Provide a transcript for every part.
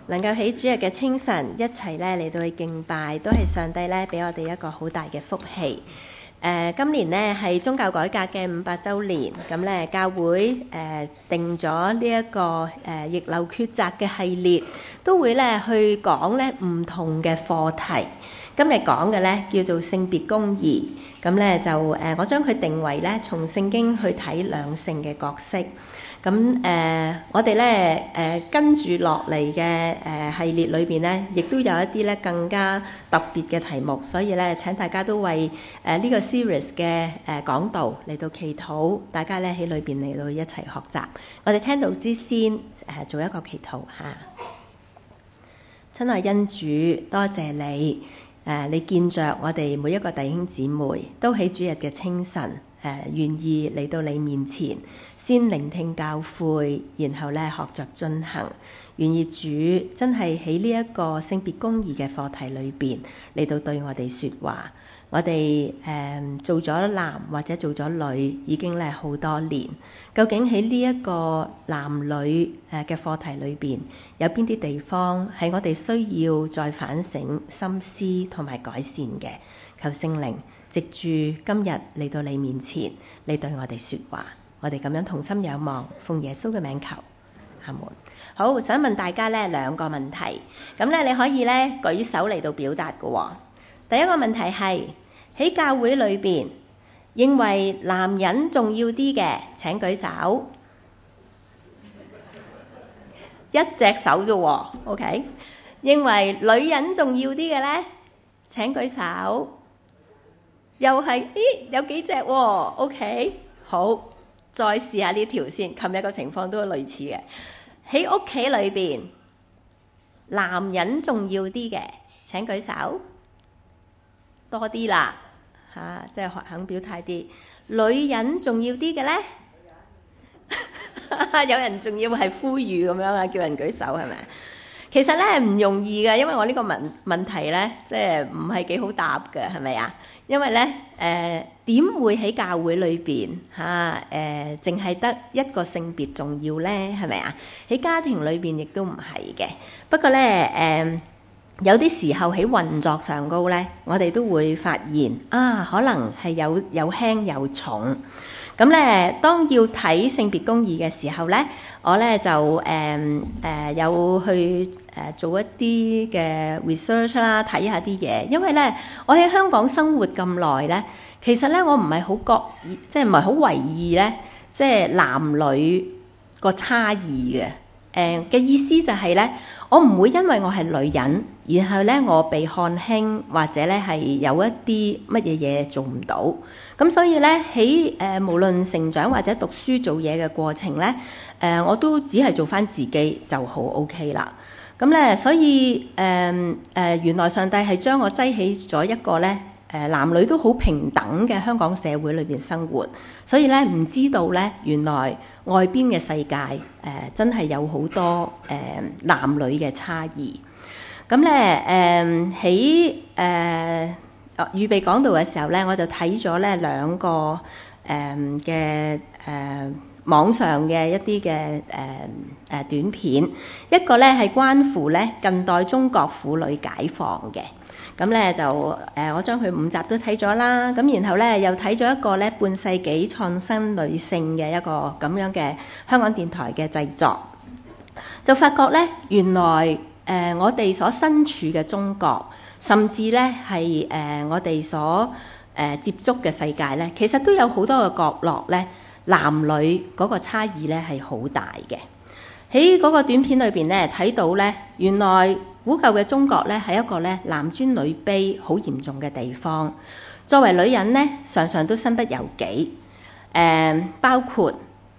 能夠喺主日嘅清晨一齊咧嚟到去敬拜，都係上帝咧俾我哋一個好大嘅福氣。今年呢係宗教改革嘅500週年，咁咧教會定咗呢一個逆流抉擇嘅系列，都會咧去講咧唔同嘅課題。今日講嘅咧叫做性別公義，咁咧就我將佢定為咧從聖經去睇兩性嘅角色。咁我哋咧跟住落嚟嘅系列裏邊咧，亦都有一啲咧更加特別嘅題目，所以咧請大家都為呢個 series 嘅講道嚟到祈禱，大家咧喺裏邊嚟到一齊學習。我哋聽道之先做一個祈禱嚇。親愛恩主，多謝你你見着我哋每一個弟兄姊妹都喺主日嘅清晨願意嚟到你面前。先聆聽教誨，然後咧學着遵行。願意主真係喺呢一個性別公義嘅課題裏邊嚟到對我哋說話。我哋做咗男或者做咗女已經咧好多年，究竟喺呢一個男女嘅課題裏邊有邊啲地方係我哋需要再反省、深思同埋改善嘅？求聖靈藉住今日嚟到你面前，你對我哋說話。我哋咁樣同心仰望，奉耶穌嘅名求，阿門。好，想問大家咧2個問題，咁咧你可以咧舉手嚟到表達嘅。第一個問題係喺教會裏邊認為男人重要啲嘅，請舉手。一隻手啫，OK。認為女人重要啲嘅咧，請舉手。又係，有幾隻喎，OK。好。再試下呢條先，琴日個情況都類似嘅。喺屋企裏邊，男人重要啲嘅，請舉手。多啲啦，即係肯表態啲。女人重要啲嘅呢？有人仲要係呼籲咁樣啊，叫人舉手係咪？其實咧唔容易嘅，因為我呢個問題咧，即係唔係幾好答嘅，係咪啊？因為咧點會喺教會裏邊淨係得一個性別重要咧？係咪啊？喺家庭裏邊亦都唔係嘅。不過咧有啲時候喺運作上高咧，我哋都會發現可能係有輕有重。咁咧，當要睇性別公義嘅時候咧，我咧就有去做一啲嘅 research 啦，睇下啲嘢。因為咧，我喺香港生活咁耐咧，其實咧我唔係好覺，即係唔係好為意咧，即係男女個差異嘅。嘅意思就係咧，我唔會因為我係女人，然後咧我被看輕，或者咧係有一啲乜嘢嘢做唔到。咁所以咧喺無論成長或者讀書做嘢嘅過程咧，我都只係做返自己就好 OK 啦。咁咧所以原來上帝係將我擠起咗一個咧男女都好平等嘅香港社會裏邊生活，所以咧唔知道咧原來外邊嘅世界真係有好多男女嘅差異。咁咧喺預備講道嘅時候咧，我就睇咗咧2個嘅網上嘅一啲嘅短片，一個咧係關乎咧近代中國婦女解放嘅。咁咧就我將佢5集都睇咗啦。咁然後咧又睇咗一個咧半世紀創新女性嘅一個咁樣嘅香港電台嘅製作，就發覺咧原來我哋所身處嘅中國，甚至咧係我哋所接觸嘅世界咧，其實都有好多個角落咧，男女嗰個差異咧係好大嘅。喺嗰個短片裏邊咧睇到咧，原來古舊嘅中國咧係一個咧男尊女卑好嚴重嘅地方。作為女人咧，常常都身不由己，包括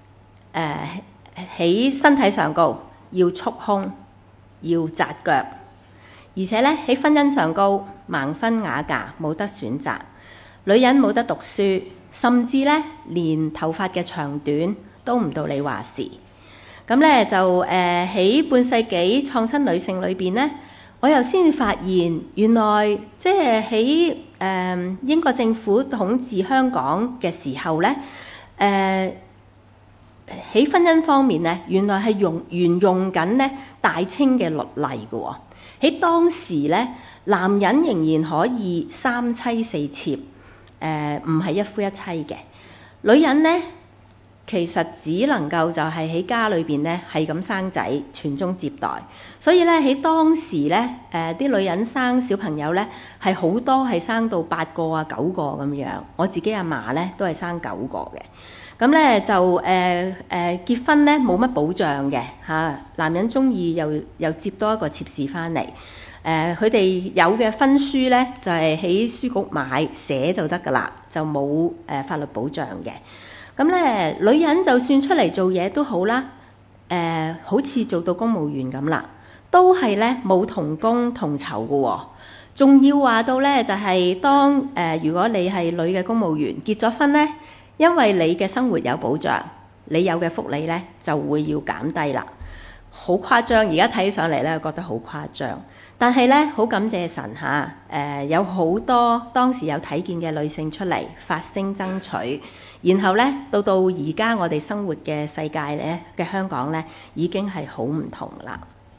喺身體上高要束胸，要紮腳，而且咧喺婚姻上高盲婚啞嫁，冇得選擇。女人冇得讀書，甚至咧連頭髮嘅長短都唔到你話事。咁咧就喺半世紀創新女性裏邊咧，我又先發現原來即係喺英國政府統治香港嘅時候咧， 喺婚姻方面咧，原來係沿用緊咧大清嘅律例嘅喎。喺當時咧，男人仍然可以三妻四妾，唔係一夫一妻嘅。女人咧，其實只能夠就係喺家裏邊咧係咁生仔，傳宗接代。所以咧喺當時咧，啲女人生小朋友咧係好多係生到8個啊9個咁樣。我自己阿嫲咧都係生9個嘅。咁咧就結婚咧冇乜保障嘅嚇，男人中意又接多一個妾侍翻嚟。佢哋有嘅婚書咧就係喺書局買寫就得㗎啦，就冇法律保障嘅。咁咧女人就算出嚟做嘢都好啦，好似做到公務員咁啦，都係咧冇同工同酬嘅喎。仲要話到咧就係當如果你係女嘅公務員結咗婚咧，因為你嘅生活有保障，你有嘅福利咧就會要減低啦。好誇張，而家睇上嚟咧覺得好誇張。但係咧，好感謝神嚇，有好多當時有睇見嘅女性出嚟發聲爭取，然後咧到而家我哋生活嘅世界咧嘅香港咧已經係好唔同啦。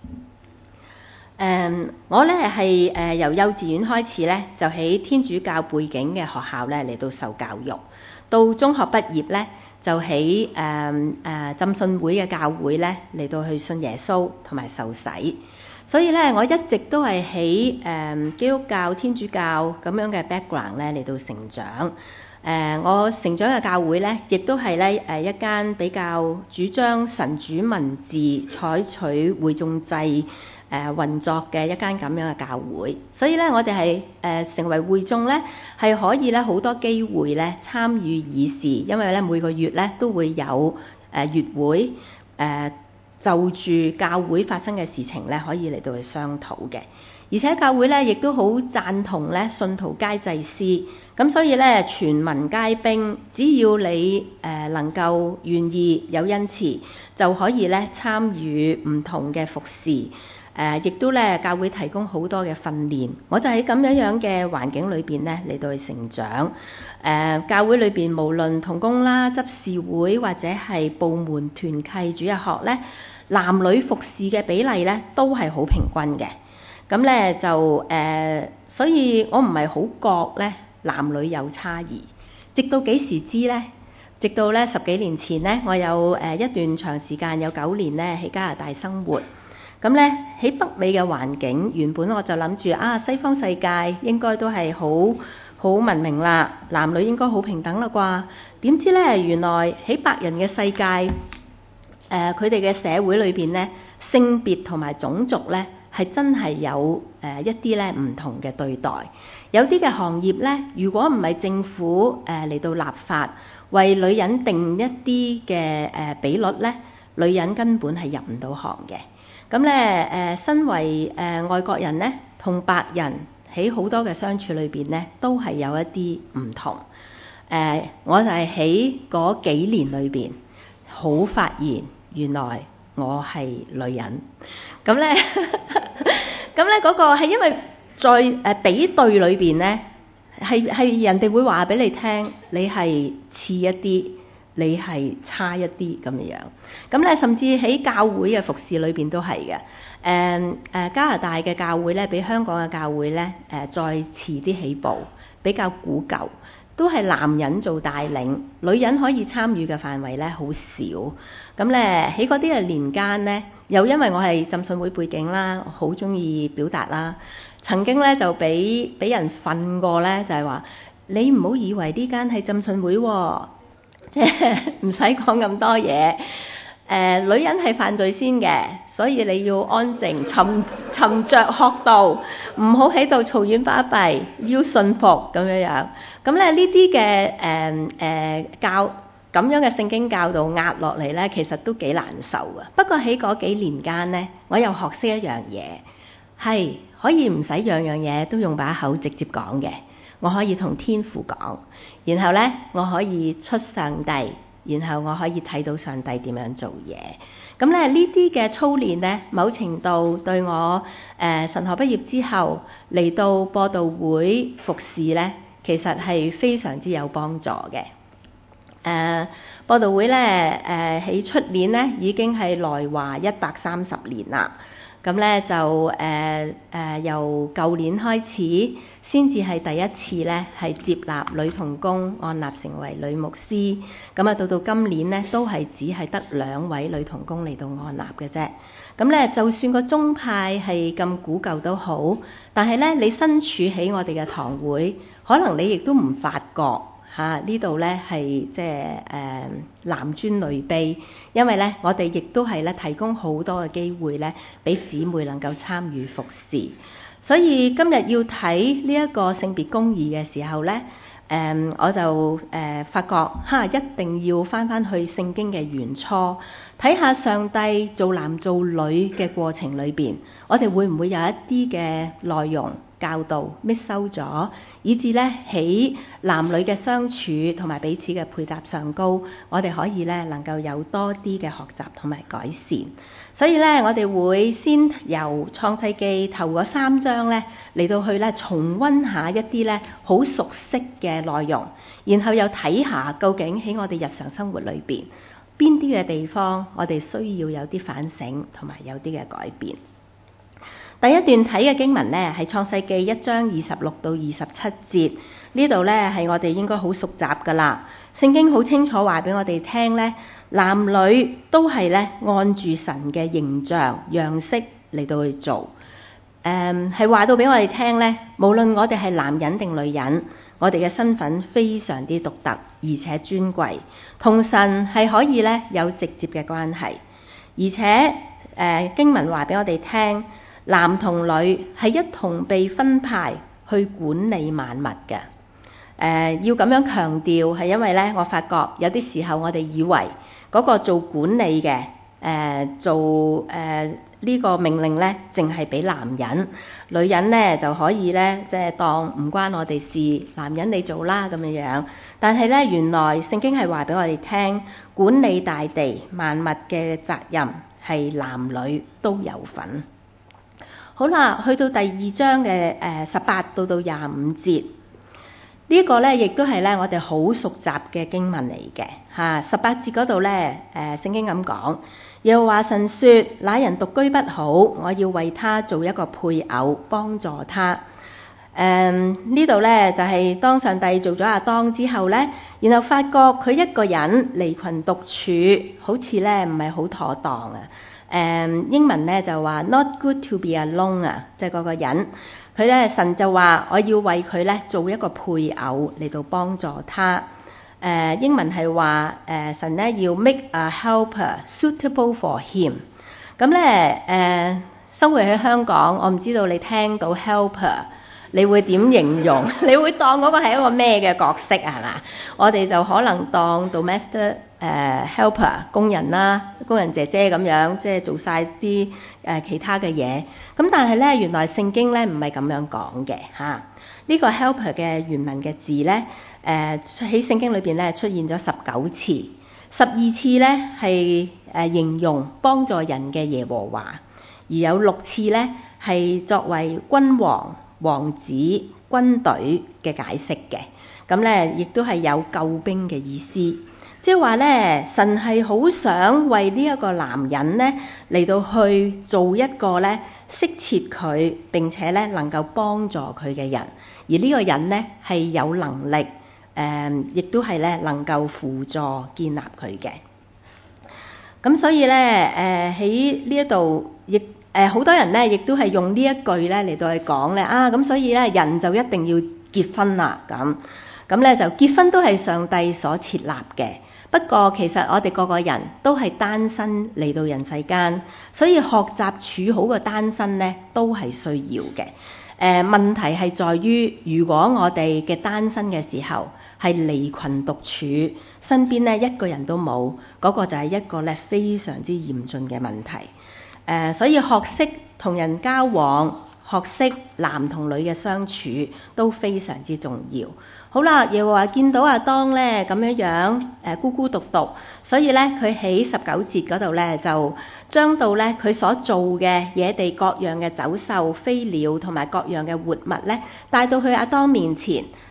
我咧係由幼稚園開始咧就喺天主教背景嘅學校咧嚟到受教育，到中學畢業咧就喺浸信會嘅教會咧嚟到去信耶穌同埋受洗。所以咧，我一直都係喺基督教、天主教咁樣嘅 background 咧嚟到成長。我成長嘅教會咧，亦都係咧一間比較主張神主民治、採取會眾制運作嘅一間咁樣嘅教會。所以咧，我哋係成為會眾咧，係可以咧好多機會咧參與議事，因為咧每個月咧都會有月會就住教會發生嘅事情咧，可以嚟到去商討嘅。而且教會咧亦都好贊同咧信徒皆祭司，咁所以咧全民皆兵，只要你能夠願意有恩賜，就可以咧參與唔同嘅服侍。亦都咧教會提供好多嘅訓練，我就喺咁樣嘅環境裏邊咧嚟到去成長。教會裏邊無論同工啦、執事會或者係部門團契主日學咧，男女服侍嘅比例咧都係好平均嘅。咁咧就所以我唔係好覺咧男女有差異。直到幾時知咧？直到咧10幾年前咧，我有一段長時間有9年咧喺加拿大生活。咁咧喺北美嘅環境，原本我就諗住西方世界應該都係好文明啦，男女應該好平等啦啩？點知咧原來喺白人嘅世界，佢哋嘅社會裏邊咧，性別同埋種族咧係真係有一啲咧唔同嘅對待。有啲嘅行業咧，如果唔係政府嚟到立法為女人定一啲嘅比率咧，女人根本係入唔到行嘅。咁咧身為外國人咧，同白人喺好多嘅相處裏邊咧，都係有一啲唔同。我就係喺嗰幾年裏邊，好發現原來我係女人。咁咧嗰個係因為在比對裏邊咧，係人哋會話俾你聽，你係次一啲，你係差一啲咁樣。咁咧甚至喺教會嘅服侍裏邊都係嘅。加拿大嘅教會咧，比香港嘅教會咧再遲啲起步，比較古舊，都係男人做帶領，女人可以參與嘅範圍咧好少。咁咧喺嗰啲嘅年間咧，又因為我係浸信會背景啦，好中意表達啦，曾經咧就俾人訓過咧，就係話你唔好以為呢間係浸信會喎，即係唔使講咁多嘢。女人係犯罪先嘅，所以你要安靜沉着學道，唔好喺度嘈喧巴閉，要順服咁樣。咁咧呢啲嘅教咁樣嘅聖經教導壓落嚟咧，其實都幾難受嘅。不過喺嗰幾年間咧，我又學識一樣嘢，係可以唔使樣樣嘢都用把口直接講嘅。我可以同天父講，然後咧我可以出上帝。然後我可以睇到上帝點樣做嘢。咁咧呢啲嘅操練咧，某程度對我神學畢業之後嚟到播道會服侍咧，其實係非常之有幫助嘅。 播道會咧喺出年咧已經係來華130年啦。咁咧就由舊年開始先至係第一次咧係接納女同工按立成為女牧師。咁啊到今年咧都係只係得2位女同工嚟到按立嘅啫。咁咧就算個宗派係咁古舊都好，但係咧你身處喺我哋嘅堂會，可能你亦都唔發覺。呢度咧係即係男尊女卑，因為咧我哋亦都係咧提供好多嘅機會咧，俾姊妹能夠參與服侍。所以今日要睇呢一個性別公義嘅時候咧，我就發覺一定要返去聖經嘅原初，睇下上帝做男做女嘅過程裏邊，我哋會唔會有一啲嘅內容教導 miss 收咗，以至咧喺男女嘅相處同埋彼此嘅配搭上高，我哋可以咧能夠有多啲嘅學習同埋改善。所以咧，我哋會先由創世記頭嗰3章咧嚟到去咧重溫下一啲咧好熟悉嘅內容，然後又睇下究竟喺我哋日常生活裏邊邊啲嘅地方，我哋需要有啲反省同埋有啲嘅改變。第一段睇嘅經文呢，係創世記1章26到27節，呢度呢係我哋應該好熟習噶啦。聖經好清楚話俾我哋聽呢，男女都係呢按住神嘅形象樣式嚟到去做，係話到俾我哋聽呢，無論我哋係男人定女人，我哋嘅身份非常之獨特而且尊貴，同神係可以呢有直接嘅關係，而且經文話俾我哋聽。男同女係一同被分派去管理萬物嘅。要咁樣強調係因為咧，我發覺有啲時候我哋以為嗰個做管理嘅呢個命令咧，淨係俾男人，女人咧就可以咧即係當唔關我哋事，男人你做啦咁樣。但係咧，原來聖經係話俾我哋聽，管理大地萬物嘅責任係男女都有份。好啦，去到第2章嘅18到25節，呢個咧亦都係咧我哋好熟習嘅經文嚟嘅嚇。18節嗰度咧，聖經咁講，又話神說：那人獨居不好，我要為他做一個配偶，幫助他。呢度咧就係當上帝做咗亞當之後咧，然後發覺佢一個人離群獨處，好似咧唔係好妥當啊。英文咧就話 not good to be alone 啊，即係嗰個人，佢咧神就話我要為佢咧做一個配偶嚟到幫助他。英文係話神咧要 make a helper suitable for him。咁咧生活喺香港，我唔知道你聽到 helper，你會點形容？你會當嗰個係一個咩嘅角色係嘛？我哋就可能當 domestic helper 工人啦，工人姐姐咁樣，即係做晒啲其他嘅嘢。咁但係咧，原來聖經咧唔係咁樣講嘅嚇。呢個 helper 嘅原文嘅字咧，喺聖經裏邊咧出現咗19次，12次咧係形容幫助人嘅耶和華，而有6次咧係作為君王、王子、軍隊嘅解釋嘅。咁咧亦都係有救兵嘅意思。即係話咧，神係好想為呢一個男人咧嚟到去做一個咧適切佢並且咧能夠幫助佢嘅人，而呢個人咧係有能力亦都係咧能夠輔助建立佢嘅。咁所以咧喺呢一度亦好多人咧亦都係用呢一句咧嚟到去講咧咁所以咧人就一定要結婚啦咁咧就結婚都係上帝所設立嘅。不過其實我哋個個人都係單身嚟到人世間，所以學習處好個單身呢都係需要嘅。問題係在於，如果我哋嘅單身嘅時候係離群獨處，身邊呢一個人都冇，嗰個就係一個咧非常之嚴峻嘅問題。所以學識同人交往，學識男同女嘅相處都非常之重要。好啦，耶和華見到亞當咧咁樣孤孤獨獨，所以咧佢喺19節嗰度咧就將到咧佢所做嘅野地各樣嘅走獸、飛鳥同埋各樣嘅活物咧帶到去亞當面前，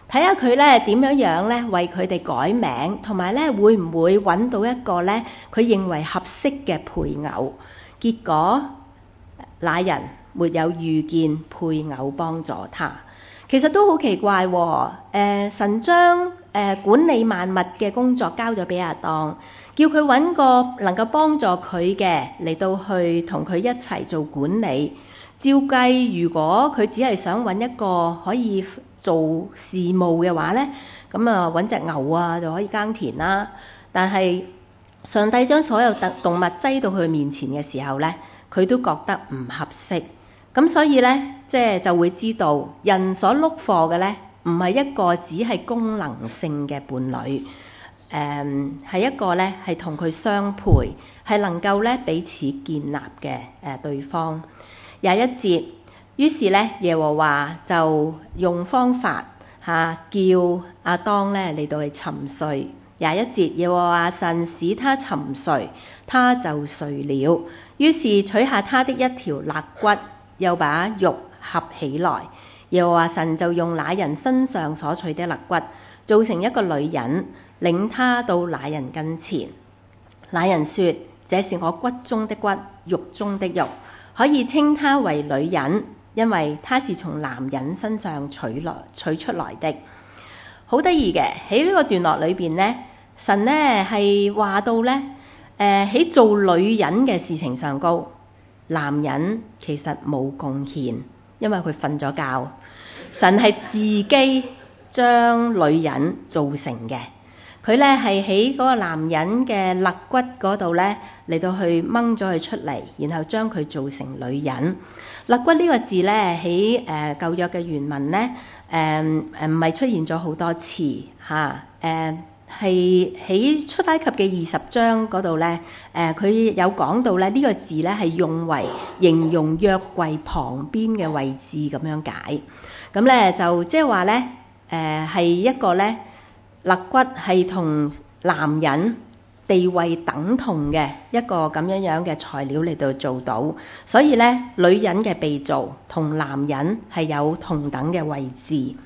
睇下佢咧點樣咧為佢哋改名，同埋咧會唔會揾到一個咧佢認為合適嘅配偶。結果那人沒有遇見配偶幫助他。其實都好奇怪喎。神將管理萬物嘅工作交咗俾亞當，叫佢揾個能夠幫助佢嘅嚟到去同佢一齊做管理。照計，如果佢只係想揾一個可以做事務嘅話呢，咁啊揾隻牛啊就可以耕田啦。但係上帝將所有動物擠到佢面前嘅時候呢，佢都覺得唔合適。咁所以呢，就會知道人所look for嘅呢，唔係一個只係功能性嘅伴侶，係一個呢係同佢相配，係能夠呢彼此建立嘅對方。21節，於是呢，耶和華就用方法叫亞當呢嚟到去沉睡。21節，耶和華神使他沉睡，他就睡了。於是取下他的一條肋骨，又把肉合起來。耶和華神就用那人身上所取的肋骨，造成一個女人，領他到那人跟前。那人說：這是我骨中的骨，肉中的肉，可以稱她為女人，因為她是從男人身上取出來的。好得意嘅，喺呢個段落裏邊呢，神呢係話到呢，喺做女人嘅事情上高，男人其實冇貢獻，因為佢瞓咗覺。神係自己將女人造成嘅，佢呢係喺嗰個男人嘅肋骨嗰度呢嚟到去掹咗佢出嚟，然後將佢做成女人。肋骨呢個字呢，喺舊約嘅原文呢，唔係出現咗好多次嚇，係喺出埃及嘅20章嗰度呢，佢有講到呢，呢個字呢係用為形容約櫃旁邊嘅位置咁樣解。咁呢就即係話呢，係一個呢肋骨係同男人地位等同嘅一個咁樣嘅材料嚟到做到，所以呢，女人嘅被造同男人係有同等嘅位置。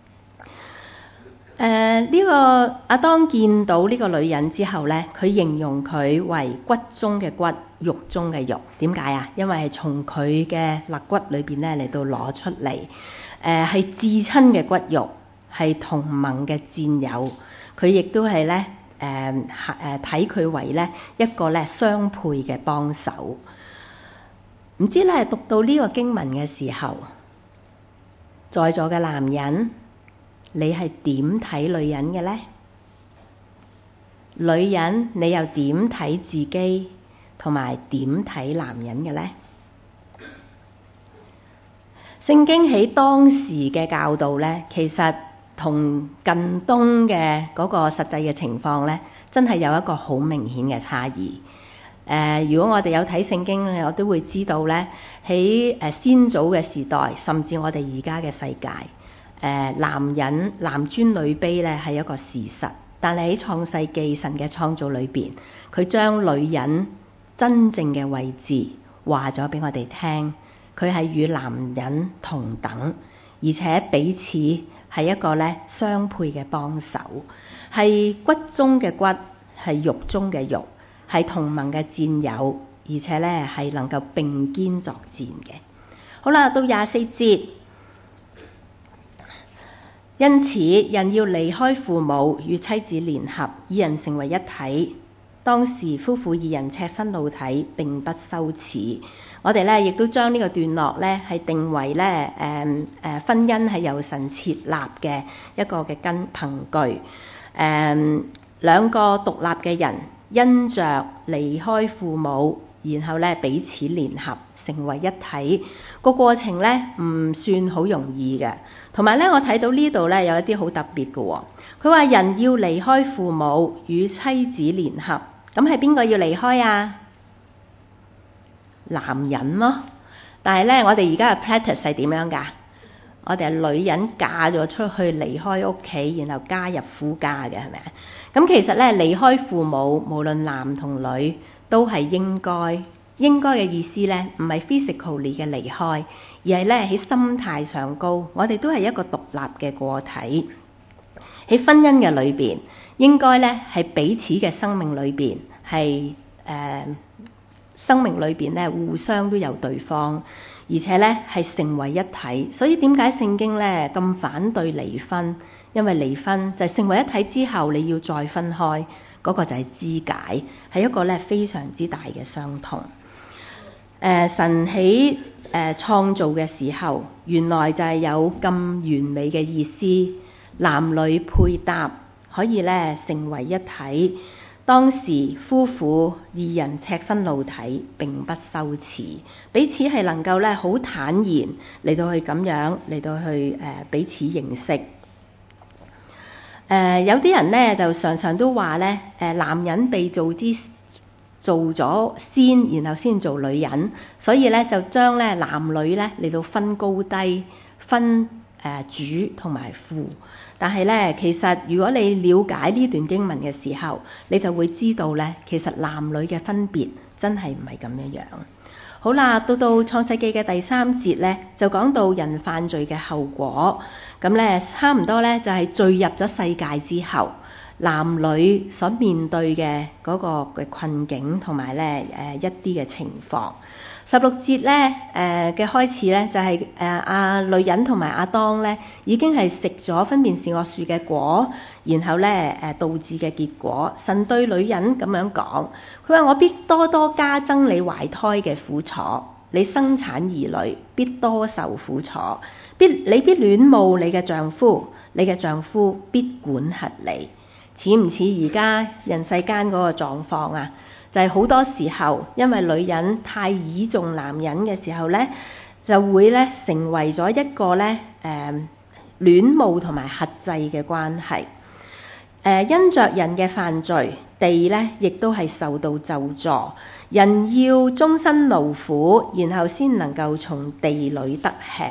呢個亞當見到呢個女人之後呢，佢形容佢為骨中嘅骨，肉中嘅肉。點解啊？因為係從佢嘅肋骨裏邊呢嚟到攞出嚟，係至親嘅骨肉，係同盟嘅戰友。佢亦都係呢，睇佢為呢一個呢相配嘅幫手。唔知呢讀到呢個經文嘅時候，在座嘅男人，你係點睇女人嘅呢？女人你又點睇自己，同埋點睇男人嘅呢？聖經喺當時嘅教導呢，其實同近東嘅嗰個實際嘅情況呢，真係有一個好明顯嘅差異。如果我哋有睇聖經，我都會知道呢，喺先祖嘅時代，甚至我哋而家嘅世界，男人男尊女卑咧係一個事實，但係喺創世記神嘅創造裏邊，佢將女人真正嘅位置話咗俾我哋聽，佢係與男人同等，而且彼此係一個咧相配嘅幫手，係骨中嘅骨，係肉中嘅肉，係同盟嘅戰友，而且咧係能夠並肩作戰嘅。好啦，到24節。因此，人要離開父母，與妻子聯合，二人成為一體。當時夫婦二人赤身露體，並不羞恥。我哋咧亦都將呢個段落咧係定為咧婚姻係由神設立嘅一個嘅憑據。兩個獨立嘅人因着離開父母，然後咧彼此聯合成為一體，個過程咧唔算好容易嘅。同埋咧，我睇到呢度咧有一啲好特別嘅喎。佢話人要離開父母，與妻子聯合，咁係邊個要離開啊？男人咯。但係咧，我哋而家嘅 practice 係點樣㗎？我哋係女人嫁咗出去，離開屋企，然後加入夫家嘅，係咪啊？咁其實咧，離開父母，無論男同女，都係應該。應該嘅意思咧，唔係 physically 嘅離開，而係咧喺心態上高，我哋都係一個獨立嘅個體。 喺婚姻嘅裏邊，應該咧係彼此嘅生命裏邊係生命裏邊咧互相都有對方，而且咧係成為一體。所以點解聖經咧咁反對離婚？因為離婚就係成為一體之後，你要再分開，嗰個就係肢解，係一個咧非常之大嘅傷痛。神喺創造嘅時候，原來就係有咁完美嘅意思，男女配搭可以咧成為一體。當時夫婦二人赤身露體並不羞恥，彼此係能夠咧好坦然嚟到去咁樣嚟到去彼此認識。有啲人咧就常常都話咧，男人被做咗先，然後先做女人，所以咧就將咧男女咧嚟到分高低，分主同埋副。但係咧，其實如果你了解呢段經文嘅時候，你就會知道咧，其實男女嘅分別真係唔係咁樣。好啦，到創世記嘅第3節咧，就講到人犯罪嘅後果。咁咧，差唔多咧就係罪入咗世界之後，男女所面對嘅嗰個嘅困境同埋咧一啲嘅情況。16節咧嘅開始咧就係女人同埋亞當咧已經係食咗分辨善惡樹嘅果，然後咧導致嘅結果。神對女人咁樣講，佢話：我必多多加增你懷胎嘅苦楚，你生產兒女必多受苦楚，你必戀慕你嘅丈夫，你嘅丈夫必管轄你。似唔似而家人世間嗰個狀況啊？就係好多時候，因為女人太倚重男人嘅時候咧，就會咧成為咗一個咧戀慕同埋轄制嘅關係。因着人嘅犯罪，地咧亦都係受到咒詛。人要終身勞苦，然後先能夠從地裏得吃。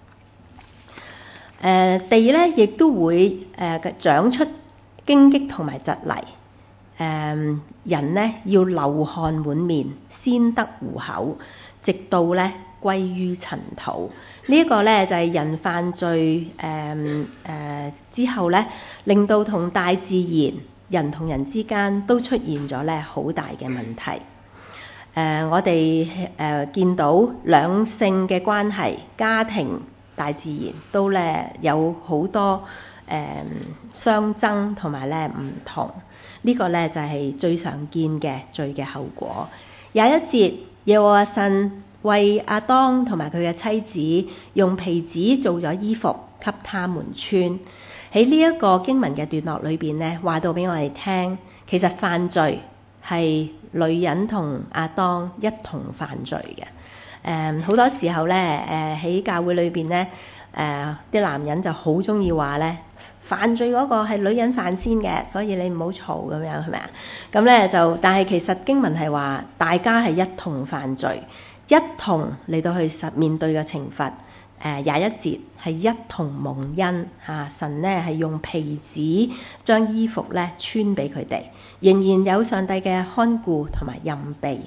地咧亦都會長出荊棘同埋蒺藜。人咧要流汗滿面先得糊口，直到咧歸於塵土。呢個咧就係人犯罪之後咧，令到同大自然、人同人之間都出現咗咧好大嘅問題。我哋見到兩性嘅關係、家庭、大自然都咧有好多相爭同埋咧唔同。呢個咧就係最常見嘅罪嘅後果。21節，耶和華神為亞當同埋佢嘅妻子用皮子做咗衣服給他們穿。喺呢一個經文嘅段落裏邊咧，話到俾我哋聽，其實犯罪係女人同亞當一同犯罪嘅。好多時候咧，喺教會裏邊咧，啲男人就好中意話咧，犯罪嗰個係女人犯先嘅，所以你唔好嘈咁樣，係咪啊？咁咧就，但係其實經文係話，大家係一同犯罪，一同嚟到去面對嘅懲罰。21節係一同蒙恩嚇，神咧係用皮子將衣服咧穿俾佢哋，仍然有上帝嘅看顧同埋蔭庇。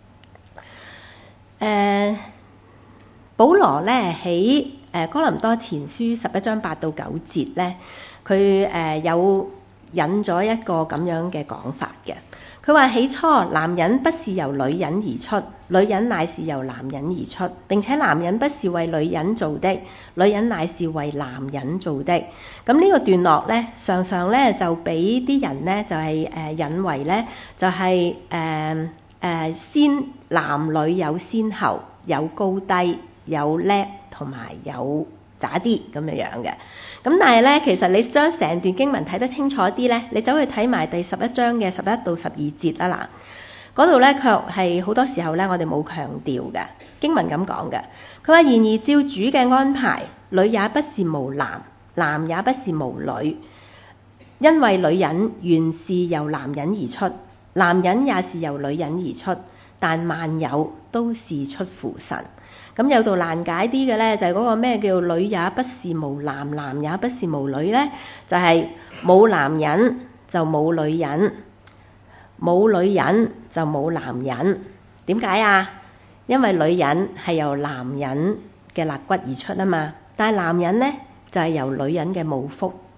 保羅咧喺哥林多前書11章8到9節咧，佢有引咗一個咁樣嘅講法嘅。佢話：起初男人不是由女人而出，女人乃是由男人而出，並且男人不是為女人做的，女人乃是為男人做的。咁呢個段落咧，常常咧就俾啲人咧就係引為咧就係先男女有先後，有高低，有叻同埋有渣啲咁樣嘅。咁但係咧，其實你將成段經文睇得清楚啲咧，你走去睇埋第11章嘅11到12節啦。嗱，嗰度咧卻係好多時候咧，我哋冇強調嘅經文咁講嘅。佢話：然而照主嘅安排，女也不是無男，男也不是無女，因為女人原是由男人而出，男人也是由女人而出，但萬有都是出乎神。咁有道難解啲嘅咧，就係嗰個咩叫女也不是無男，男也不是無女咧，就係冇男人就冇女人，冇女人就冇男人。點解啊？因為女人係由男人嘅肋骨而出啊嘛，但係男人咧就係由女人嘅母腹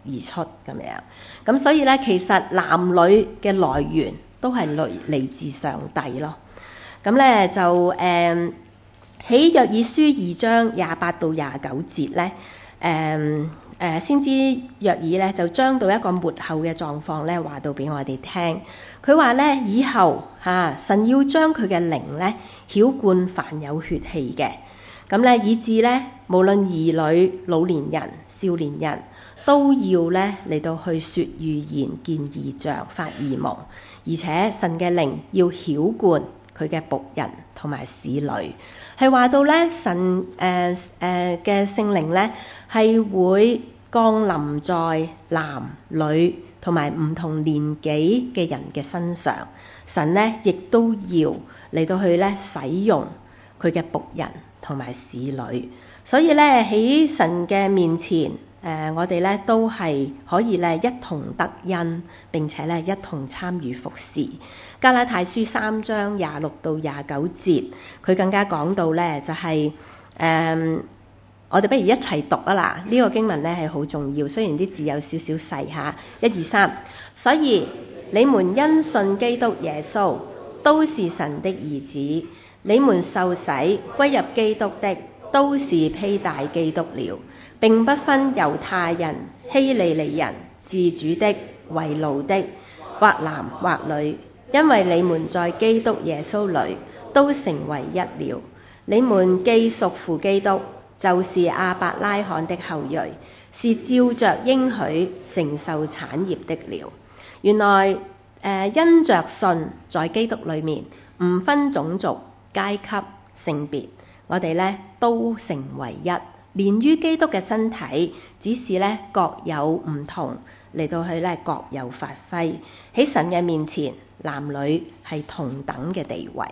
而出咁樣。咁所以咧，其實男女嘅來源都係嚟自上帝咯。咁咧就喺約珥書2章28到29節咧，先知約珥咧就將到一個末後嘅狀況咧話到俾我哋聽。佢話咧以後神要將佢嘅靈咧澆灌凡有血氣嘅，咁咧以致咧無論兒女、老年人、少年人都要咧嚟到去說預言、見異象、發異夢，而且神嘅靈要澆灌佢嘅僕人同埋使女，係話到咧神嘅聖靈咧係會降臨在男女同埋唔同年紀嘅人嘅身上。神咧亦都要嚟到去咧使用佢嘅僕人同埋使女，所以咧喺神嘅面前，我哋咧都係可以咧一同得恩，並且咧一同參與服侍。加拉太書3章26到29節，佢更加講到咧就係我哋不如一齊讀啊啦！呢個經文咧係好重要，雖然啲字有少少細嚇。1、2、3，所以你們因信基督耶穌都是神的兒子，你們受洗歸入基督的都是披戴基督了，並不分猶太人、希利尼人、自主的、為奴的，或男或女，因為你們在基督耶穌裏都成為一了。你們既屬乎基督，就是亞伯拉罕的後裔，是照着應許承受產業的了。原來因着信在基督裏面，唔分種族、階級、性別，我哋咧都成為一，連於基督嘅身體，只是咧各有唔同，嚟到去咧各有發揮。喺神嘅面前，男女係同等嘅地位。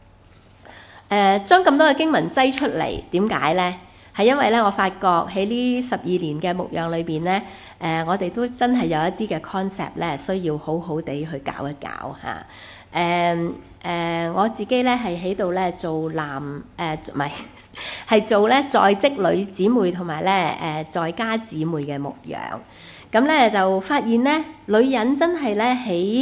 將咁多嘅經文擠出嚟，點解呢？係因為咧，我發覺喺呢12年嘅牧養裏邊咧，我哋都真係有一啲嘅 concept 咧，需要好好地去搞一搞嚇。我自己咧係喺度咧做唔係係做咧在職女姊妹同埋咧在家姊妹嘅牧養。咁咧就發現咧，女人真係咧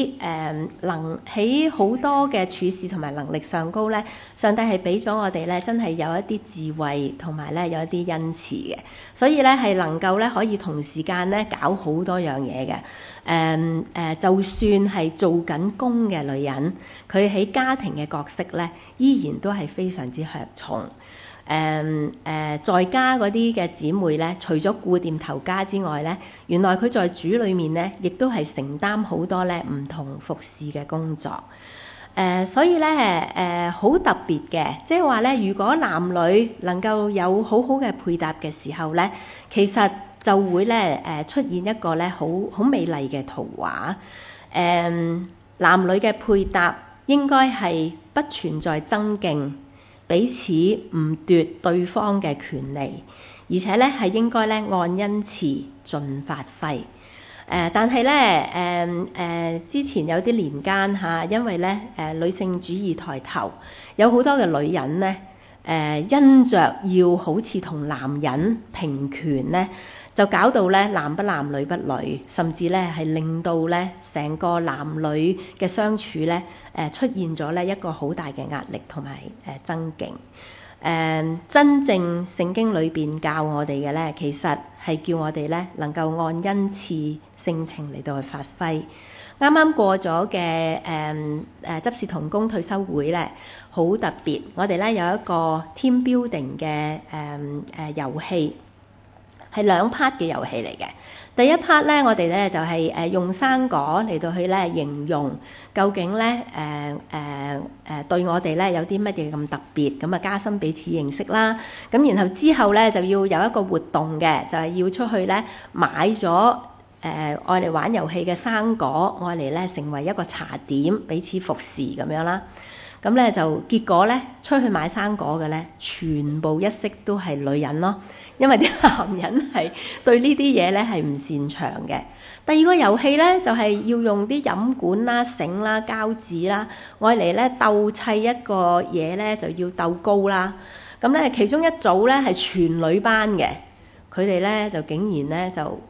喺好多嘅處事同埋能力上高咧，上帝係俾咗我哋咧，真係有一啲智慧同埋咧有一啲恩賜嘅，所以咧係能夠咧可以同時間咧搞好多樣嘢嘅。就算係做緊工嘅女人，佢喺家庭嘅角色咧，依然都係非常之吃重。在家嗰啲嘅姊妹咧，除咗顧掂頭家之外咧，原來佢在主裏面咧，亦都係承擔好多咧唔同服侍嘅工作。所以咧好特別嘅，即係話咧，如果男女能夠有好好嘅配搭嘅時候咧，其實就會咧出現一個咧好美麗嘅圖畫。男女嘅配搭應該係不存在爭競，彼此唔奪對方嘅權利，而且咧係應該咧按恩賜盡發揮。但係咧之前有啲年間嚇，因為咧女性主義抬頭，有好多嘅女人咧因着要好似同男人平權咧，就搞到咧男不男女不女，甚至咧係令到咧成個男女嘅相處咧出現咗咧一個好大嘅壓力同埋爭競。真正聖經裏邊教我哋嘅咧，其實係叫我哋咧能夠按恩賜性情嚟到去發揮。啱啱過咗嘅執事同工退休會咧，好特別。我哋咧有一個 team building 嘅遊戲，係2 part 嘅遊戲嚟嘅。第一 part 咧，我哋咧就係用生果嚟到去咧形容究竟咧對我哋咧有啲乜嘢咁特別，咁啊加深彼此認識啦。咁然後之後咧就要有一個活動嘅，就係要出去咧買咗愛嚟玩遊戲嘅生果，愛嚟咧成為一個茶點，彼此服侍咁樣啦。咁咧就結果咧出去買生果嘅咧，全部一式都係女人咯，因為啲男人係對呢啲嘢咧係唔擅長嘅。第二個遊戲咧就係要用啲飲管啦、繩啦、膠紙啦，愛嚟咧鬥砌一個嘢咧就要鬥高啦。咁咧其中一組咧係全女班嘅，佢哋咧就竟然咧就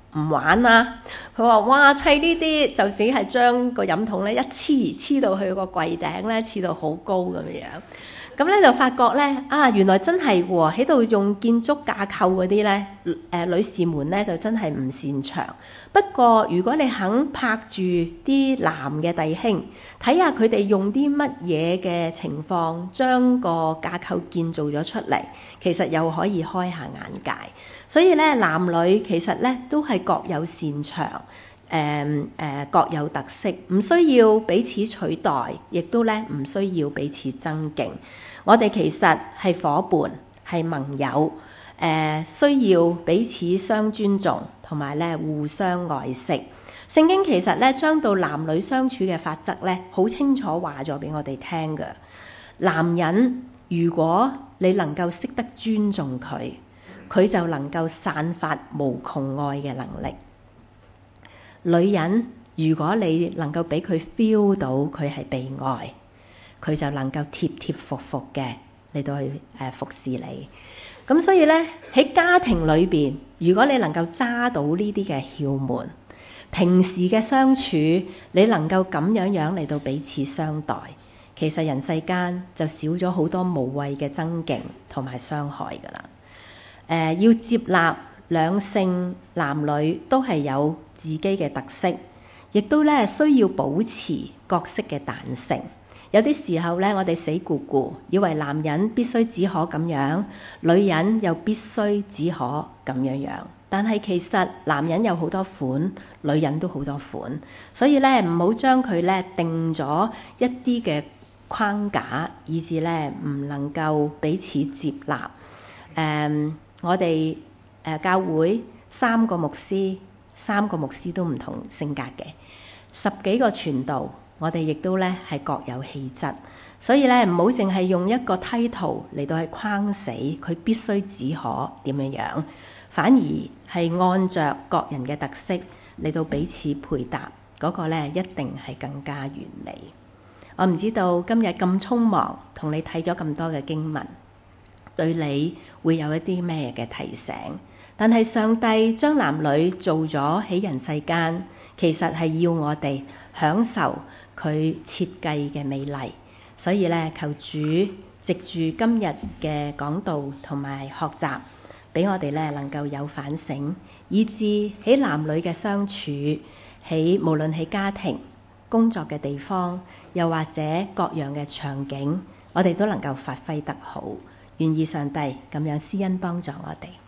唔玩啦。佢話：哇，砌呢啲就只係將個飲筒咧一黐到去個櫃頂咧，黐到好高咁樣。咁咧就發覺咧原來真係喎，喺度用建築架構嗰啲咧，女士們咧就真係唔擅長。不過如果你肯拍住啲男嘅弟兄，睇下佢哋用啲乜嘢嘅情況將個架構建造咗出嚟，其實又可以開下眼界。所以咧，男女其實咧都係各有擅長。各有特色，唔需要彼此取代，亦都咧唔需要彼此爭競。我哋其實係夥伴，係盟友，需要彼此相尊重，同埋咧互相愛惜。聖經其實咧將到男女相處嘅法則咧，好清楚話咗俾我哋聽㗎。男人如果你能夠識得尊重佢，佢就能夠散發無窮愛嘅能力。女人如果你能夠俾佢 feel 到佢係被愛，佢就能夠貼貼服服嘅嚟到去服侍你。咁所以咧喺家庭裏邊，如果你能夠揸到呢啲嘅竅門，平時嘅相處你能夠咁樣嚟到彼此相待，其實人世間就少咗好多無謂嘅爭競同埋傷害㗎啦。要接納兩性男女都係有自己嘅特色，亦都咧需要保持角色嘅彈性。有啲時候咧，我哋死咕咕以為男人必須只可咁樣，女人又必須只可咁樣。但係其實男人有好多款，女人都好多款，所以咧唔好將佢咧定咗一啲嘅框架，以致咧唔能夠彼此接納。我哋教會三個牧師都唔同性格嘅，10幾個傳道，我哋亦都咧係各有氣質，所以咧唔好淨係用一個 title 嚟到去框死佢必須只可點樣，反而係按着各人嘅特色嚟到彼此配搭，嗰個咧一定係更加完美。我唔知道今日咁匆忙同你睇咗咁多嘅經文，對你會有一啲咩嘅提醒？但係上帝將男女做咗喺人世間，其實係要我哋享受佢設計嘅美麗。所以咧，求主藉住今日嘅講道同埋學習，俾我哋咧能夠有反省，以致喺男女嘅相處，無論喺家庭、工作嘅地方，又或者各樣嘅場景，我哋都能夠發揮得好。願意上帝咁樣施恩幫助我哋。